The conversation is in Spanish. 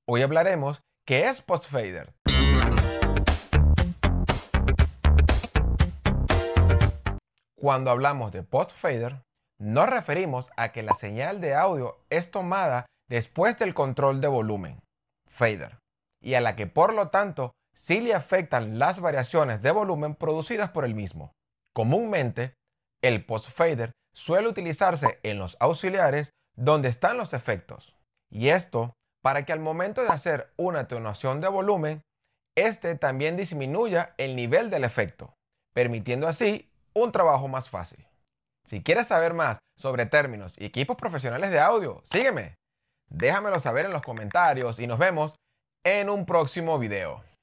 Hoy hablaremos qué es post-fader. Cuando hablamos de post-fader, nos referimos a que la señal de audio es tomada después del control de volumen, fader, y a la que por lo tanto sí le afectan las variaciones de volumen producidas por el mismo. Comúnmente, el post-fader suele utilizarse en los auxiliares donde están los efectos, y esto para que al momento de hacer una atenuación de volumen, este también disminuya el nivel del efecto, permitiendo así un trabajo más fácil. Si quieres saber más sobre términos y equipos profesionales de audio, sígueme. Déjamelo saber en los comentarios y nos vemos en un próximo video.